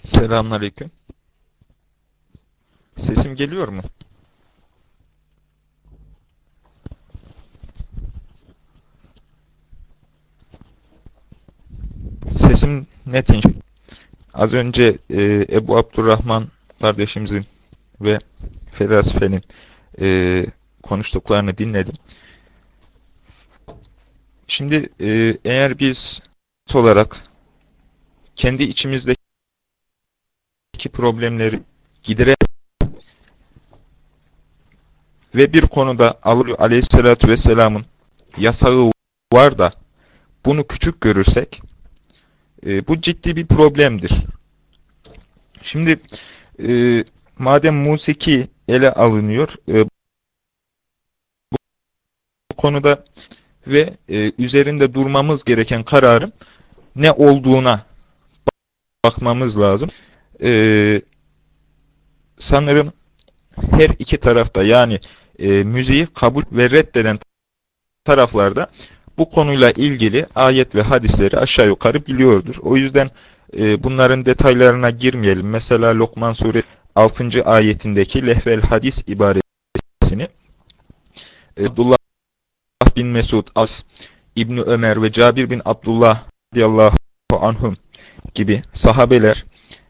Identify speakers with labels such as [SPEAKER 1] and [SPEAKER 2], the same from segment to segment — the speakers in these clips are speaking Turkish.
[SPEAKER 1] Selamünaleyküm. Sesim geliyor mu? Sesim net. Az önce Ebu Abdurrahman kardeşimizin ve felsefenin e, konuştuklarını dinledim. Şimdi eğer biz olarak kendi içimizdeki problemleri giderek ve bir konuda Allah Aleyhisselatü Vesselam'ın yasağı var da bunu küçük görürsek bu ciddi bir problemdir. Şimdi madem musiki ele alınıyor bu konuda ve üzerinde durmamız gereken kararın ne olduğuna bakmamız lazım. Sanırım her iki tarafta yani müziği kabul ve reddeden taraflarda bu konuyla ilgili ayet ve hadisleri aşağı yukarı biliyordur. O yüzden bunların detaylarına girmeyelim. Mesela Lokman Suresi 6. ayetindeki lehvel hadis ibaresini Abdullah bin Mesud, As, İbni Ömer ve Cabir bin Abdullah radıyallahu anhum gibi sahabeler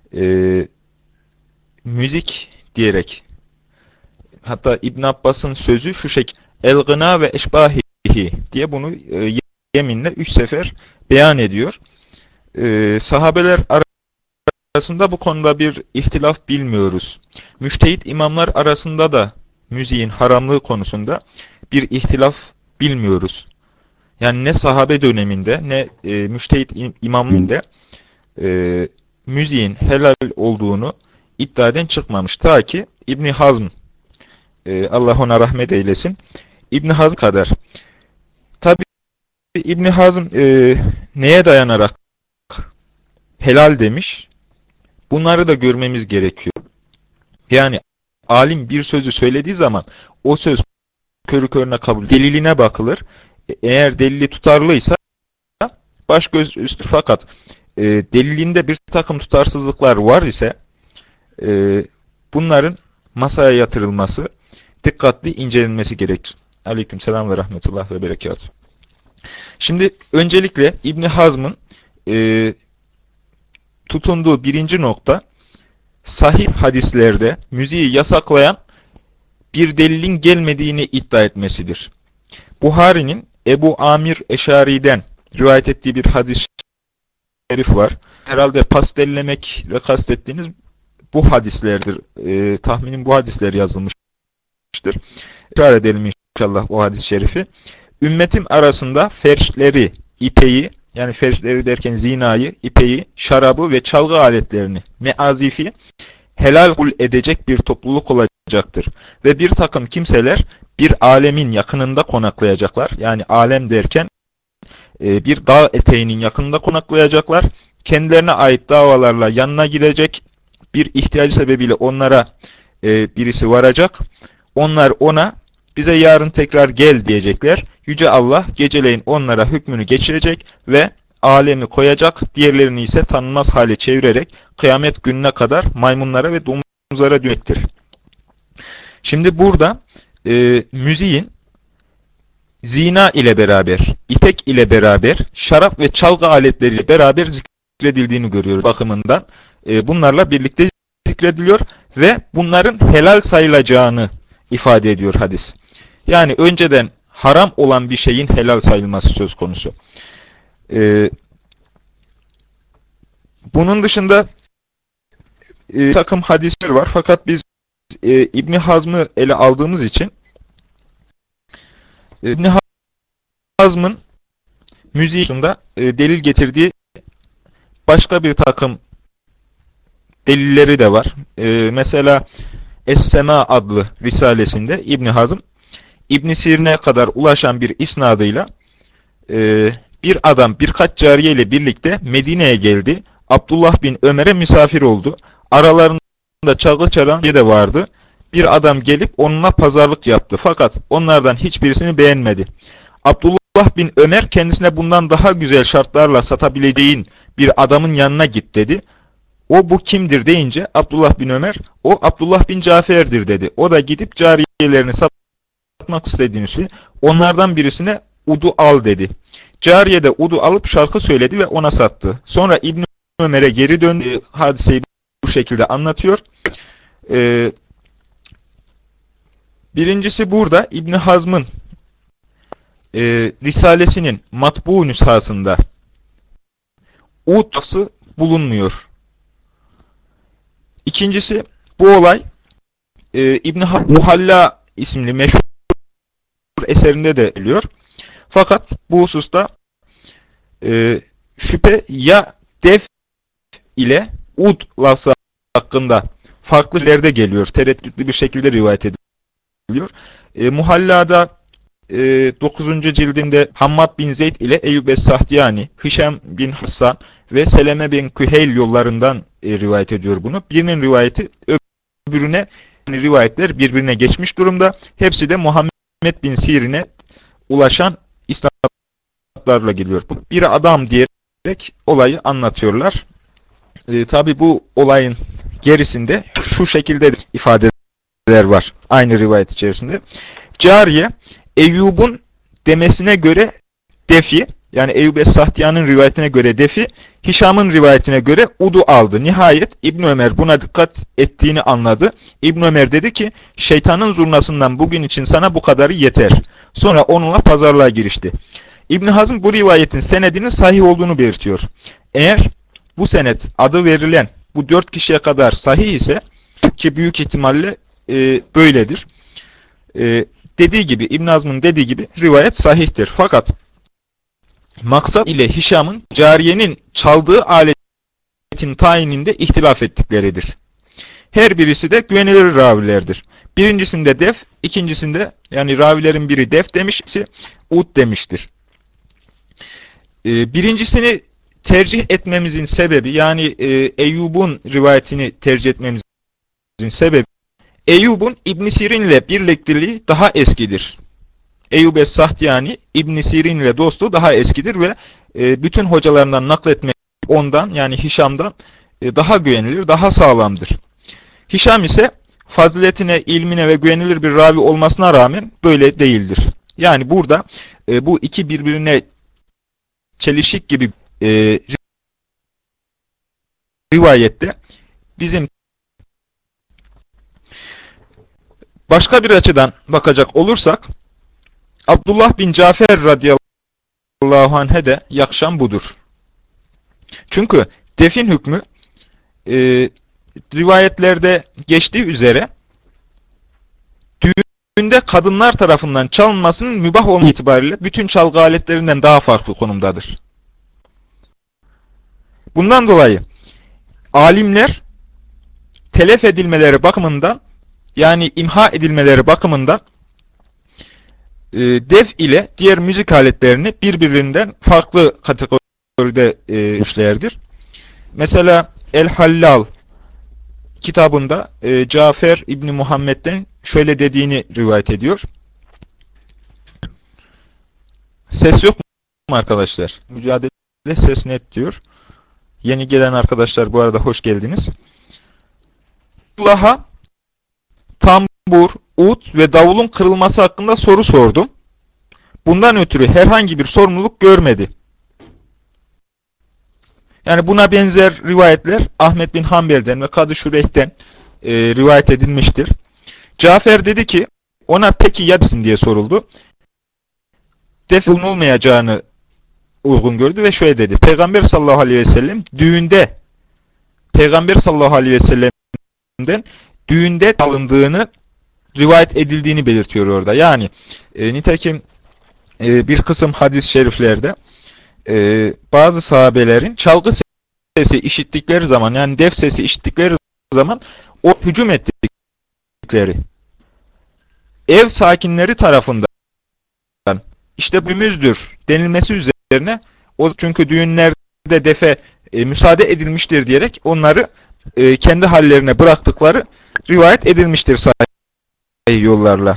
[SPEAKER 1] müzik diyerek, hatta İbn Abbas'ın sözü şu şekilde, el-gına ve eşbahihi diye bunu yeminle 3 sefer beyan ediyor. Sahabeler arasında bu konuda bir ihtilaf bilmiyoruz. Müçtehit imamlar arasında da müziğin haramlığı konusunda bir ihtilaf bilmiyoruz. Yani ne sahabe döneminde ne müçtehit imamında müziğin helal olduğunu iddia eden çıkmamış. Ta ki İbn Hazm, Allah ona rahmet eylesin, İbn Hazm kadar. Tabi İbn Hazm neye dayanarak helal demiş? Bunları da görmemiz gerekiyor. Yani alim bir sözü söylediği zaman o söz körü körüne kabul, deliline bakılır. Eğer delili tutarlıysa baş göz üstü, fakat delilinde bir takım tutarsızlıklar var ise bunların masaya yatırılması, dikkatli incelenmesi gerekir. Aleykümselam ve rahmetullah ve berekatuhu. Şimdi öncelikle İbn Hazm'ın tutunduğu birinci nokta, sahih hadislerde müziği yasaklayan bir delilin gelmediğini iddia etmesidir. Buhari'nin Ebu Amir Eşari'den rivayet ettiği bir hadis-i şerif var. Herhalde pastellemekle kastettiğiniz bu hadislerdir. Tahminim bu hadisler yazılmıştır. İkrar edelim inşallah o hadis-i şerifi. Ümmetim arasında ferşleri, ipeyi, yani ferşleri derken zinayı, ipeyi, şarabı ve çalgı aletlerini, meazifi helal kul edecek bir topluluk olacaktır. Ve bir takım kimseler bir alemin yakınında konaklayacaklar. Yani alem derken bir dağ eteğinin yakınında konaklayacaklar. Kendilerine ait davalarla yanına gidecek, bir ihtiyacı sebebiyle onlara birisi varacak. Onlar ona, bize yarın tekrar gel diyecekler. Yüce Allah geceleyin onlara hükmünü geçirecek ve alemi koyacak. Diğerlerini ise tanınmaz hale çevirerek kıyamet gününe kadar maymunlara ve domuzlara dönecektir. Şimdi burada müziğin zina ile beraber, ipek ile beraber, şarap ve çalgı aletleriyle beraber zikredildiğini görüyoruz bakımından. Bunlarla birlikte zikrediliyor ve bunların helal sayılacağını ifade ediyor hadis. Yani önceden haram olan bir şeyin helal sayılması söz konusu. Bunun dışında takım hadisler var, fakat biz İbn Hazm'ı ele aldığımız için İbn Hazm'ın müziği konusunda delil getirdiği başka bir takım delilleri de var. Mesela Es-Sema adlı risalesinde İbn Hazm, İbn Sirin'e kadar ulaşan bir isnadıyla bir adam birkaç cariye ile birlikte Medine'ye geldi. Abdullah bin Ömer'e misafir oldu. Aralarında çalgı çalan biri de vardı. Bir adam gelip onunla pazarlık yaptı. Fakat onlardan hiçbirisini beğenmedi. Abdullah bin Ömer kendisine bundan daha güzel şartlarla satabileceğin bir adamın yanına git dedi. O bu kimdir deyince Abdullah bin Ömer o Abdullah bin Cafer'dir dedi. O da gidip cariyelerini satmak istediğini söyledi. Onlardan birisine udu al dedi. Cariye de udu alıp şarkı söyledi ve ona sattı. Sonra İbn Ömer'e geri döndü. Hadiseyi bu şekilde anlatıyor. Birincisi burada İbn Hazm'ın Risalesinin matbu nüshasında ud lafzı bulunmuyor. İkincisi bu olay İbn Muhalla isimli meşhur eserinde de geliyor. Fakat bu hususta şüphe ya def ile ud lafzı hakkında farklı yerlerde geliyor. Tereddütlü bir şekilde rivayet ediliyor. Muhalla'da 9. cildinde Hammad bin Zeyd ile Eyyub es-Sahtiyani, Hişam bin Hassan ve Seleme bin Küheyl yollarından rivayet ediyor bunu. Birinin rivayeti öbürüne, rivayetler birbirine geçmiş durumda. Hepsi de Muhammed bin Sirin'e ulaşan isnatlarla geliyor. Biri adam diyerek olayı anlatıyorlar. Tabi bu olayın gerisinde şu şekilde ifadeler var. Aynı rivayet içerisinde. Cariye, Eyyub'un demesine göre defi, yani Eyyub es-Sahtiya'nın rivayetine göre defi, Hişam'ın rivayetine göre udu aldı. Nihayet İbn Ömer buna dikkat ettiğini anladı. İbn Ömer dedi ki, şeytanın zurnasından bugün için sana bu kadarı yeter. Sonra onunla pazarlığa girişti. İbn Hazm bu rivayetin senedinin sahih olduğunu belirtiyor. Eğer bu senet adı verilen bu 4 kişiye kadar sahih ise, ki büyük ihtimalle böyledir. Dediği gibi, İbn Hazm'ın dediği gibi rivayet sahihtir. Fakat maksat ile Hişam'ın cariyenin çaldığı aletin tayininde ihtilaf ettikleridir. Her birisi de güvenilir ravilerdir. Birincisinde def, ikincisinde, yani ravilerin biri def demişse ud demiştir. Birincisini tercih etmemizin sebebi, yani Eyyub'un rivayetini tercih etmemizin sebebi, Eyyub'un İbn Sirin ile birlikteliği daha eskidir. Eyyub es-Sahtiyani İbn Sirin ile dostluğu daha eskidir ve bütün hocalarından nakletmek ondan, yani Hişam'dan daha güvenilir, daha sağlamdır. Hişam ise faziletine, ilmine ve güvenilir bir ravi olmasına rağmen böyle değildir. Yani burada bu iki birbirine çelişik gibi rivayette bizim başka bir açıdan bakacak olursak, Abdullah bin Cafer radıyallahu anh'e de yakışan budur. Çünkü defin hükmü rivayetlerde geçtiği üzere düğünde kadınlar tarafından çalınmasının mübah olma itibariyle bütün çalgı aletlerinden daha farklı konumdadır. Bundan dolayı alimler telef edilmeleri bakımından, yani imha edilmeleri bakımından def ile diğer müzik aletlerini birbirinden farklı kategoride üçlerdir. Mesela El-Hallal kitabında Cafer İbni Muhammed'den şöyle dediğini rivayet ediyor. Ses yok mu arkadaşlar? Mücadele ses net diyor. Yeni gelen arkadaşlar bu arada hoş geldiniz. Allah'a tambur, ud ve davulun kırılması hakkında soru sordum. Bundan ötürü herhangi bir sorumluluk görmedi. Yani buna benzer rivayetler Ahmet bin Hanbel'den ve Kadı Şureyh'ten rivayet edilmiştir. Cafer dedi ki, ona peki ya desin diye soruldu. Def olmayacağını uygun gördü ve şöyle dedi. Peygamber sallallahu aleyhi ve sellem düğünde, Peygamber sallallahu aleyhi ve sellem'den düğünde alındığını rivayet edildiğini belirtiyor orada. Yani nitekim bir kısım hadis-i şeriflerde bazı sahabelerin çalgı sesi işittikleri zaman, yani def sesi işittikleri zaman o hücum ettikleri ev sakinleri tarafından işte büyümüzdür denilmesi üzerine, o çünkü düğünlerde defe müsaade edilmiştir diyerek onları kendi hallerine bıraktıkları rivayet edilmiştir sahih yollarla.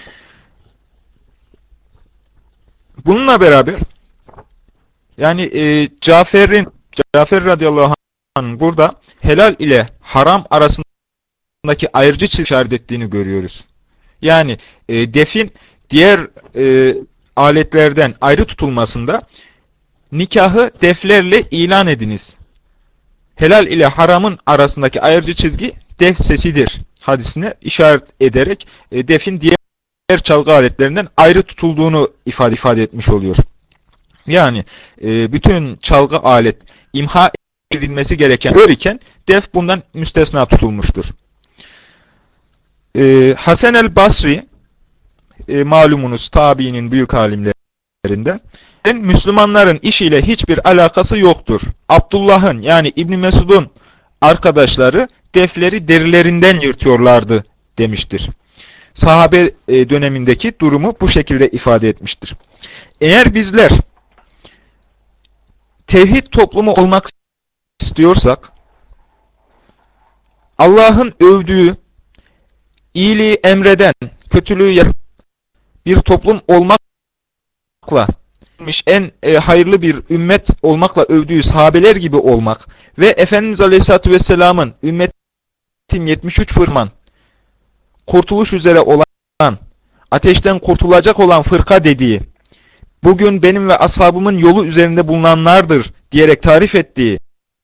[SPEAKER 1] Bununla beraber yani Cafer radıyallahu anh burada helal ile haram arasındaki ayrıcı çizgi işaret ettiğini görüyoruz. Yani defin diğer aletlerden ayrı tutulmasında nikahı deflerle ilan ediniz. Helal ile haramın arasındaki ayrıcı çizgi def sesidir hadisine işaret ederek defin diğer çalgı aletlerinden ayrı tutulduğunu ifade etmiş oluyor. Yani bütün çalgı alet imha edilmesi gereken iken def bundan müstesna tutulmuştur. Hasan el-Basri malumunuz tabiinin büyük alimlerinden Müslümanların işiyle hiçbir alakası yoktur. Abdullah'ın yani İbn Mesud'un arkadaşları defleri derilerinden yırtıyorlardı demiştir. Sahabe dönemindeki durumu bu şekilde ifade etmiştir. Eğer bizler tevhid toplumu olmak istiyorsak, Allah'ın övdüğü, iyiliği emreden, kötülüğü yapan bir toplum olmakla, en hayırlı bir ümmet olmakla övdüğü sahabeler gibi olmak ve Efendimiz Aleyhisselatü Vesselam'ın ümmetim 73 fırman, kurtuluş üzere olan, ateşten kurtulacak olan fırka dediği, bugün benim ve ashabımın yolu üzerinde bulunanlardır diyerek tarif ettiği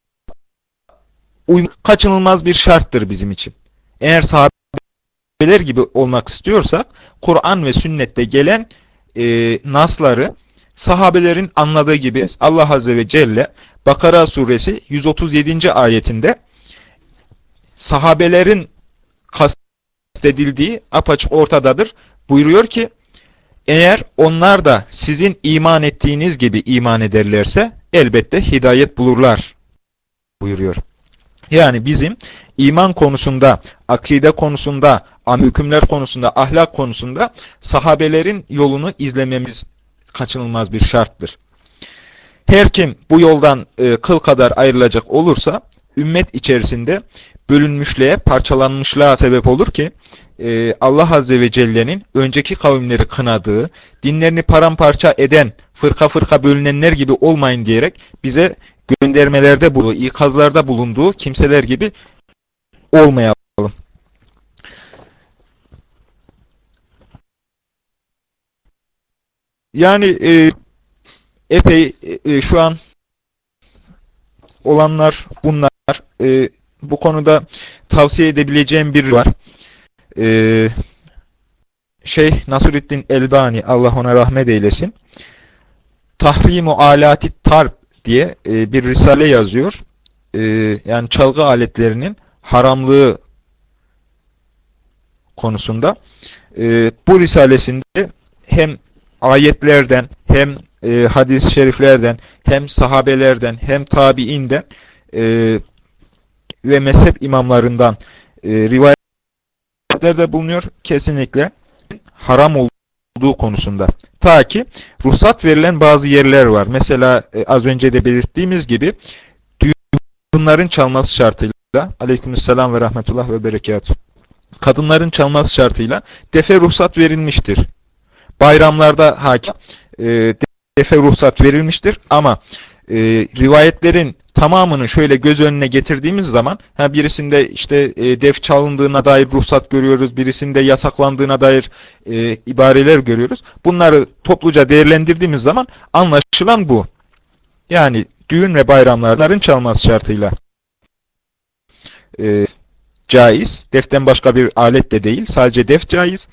[SPEAKER 1] kaçınılmaz bir şarttır bizim için. Eğer sahabeler gibi olmak istiyorsak, Kur'an ve sünnette gelen nasları sahabelerin anladığı gibi Allah Azze ve Celle Bakara suresi 137. ayetinde sahabelerin kastedildiği apaçık ortadadır. Buyuruyor ki, eğer onlar da sizin iman ettiğiniz gibi iman ederlerse elbette hidayet bulurlar buyuruyor. Yani bizim iman konusunda, akide konusunda, hükümler konusunda, ahlak konusunda sahabelerin yolunu izlememiz kaçınılmaz bir şarttır. Her kim bu yoldan kıl kadar ayrılacak olursa ümmet içerisinde bölünmüşlüğe, parçalanmışlığa sebep olur ki Allah Azze ve Celle'nin önceki kavimleri kınadığı, dinlerini paramparça eden, fırka fırka bölünenler gibi olmayın diyerek bize göndermelerde bulunduğu, ikazlarda bulunduğu kimseler gibi olmayalım. Yani epey şu an olanlar bunlar. Bu konuda tavsiye edebileceğim biri var. Şeyh Nasruddin Elbani, Allah ona rahmet eylesin, Tahrimu Alati Tarb diye bir risale yazıyor. Yani çalgı aletlerinin haramlığı konusunda. Bu risalesinde hem ayetlerden, hem hadis-i şeriflerden, hem sahabelerden, hem tabiinden ve mezhep imamlarından rivayetlerde bulunuyor. Kesinlikle haram olduğu konusunda. Ta ki ruhsat verilen bazı yerler var. Mesela az önce de belirttiğimiz gibi kadınların çalması şartıyla, aleykümselam ve rahmetullah ve berekatuhu, kadınların çalması şartıyla defe ruhsat verilmiştir. Bayramlarda hakim defe ruhsat verilmiştir ama rivayetlerin tamamını şöyle göz önüne getirdiğimiz zaman birisinde işte def çalındığına dair ruhsat görüyoruz, birisinde yasaklandığına dair ibareler görüyoruz. Bunları topluca değerlendirdiğimiz zaman anlaşılan bu. Yani düğün ve bayramların çalması şartıyla caiz. Deften başka bir alet de değil. Sadece def caiz.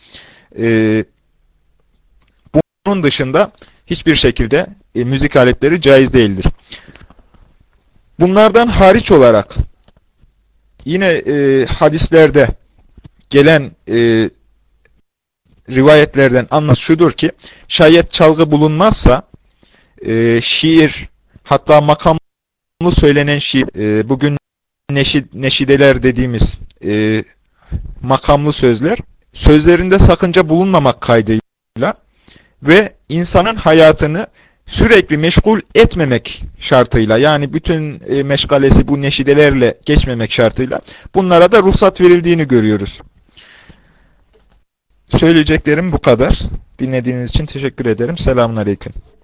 [SPEAKER 1] Bunun dışında hiçbir şekilde müzik aletleri caiz değildir. Bunlardan hariç olarak yine hadislerde gelen rivayetlerden anlaş şudur ki, şayet çalgı bulunmazsa şiir, hatta makamlı söylenen şiir, bugün neşideler dediğimiz makamlı sözler, sözlerinde sakınca bulunmamak kaydıyla ve insanın hayatını sürekli meşgul etmemek şartıyla, yani bütün meşgalesi bu neşidelerle geçmemek şartıyla bunlara da ruhsat verildiğini görüyoruz. Söyleyeceklerim bu kadar. Dinlediğiniz için teşekkür ederim. Selamun Aleyküm.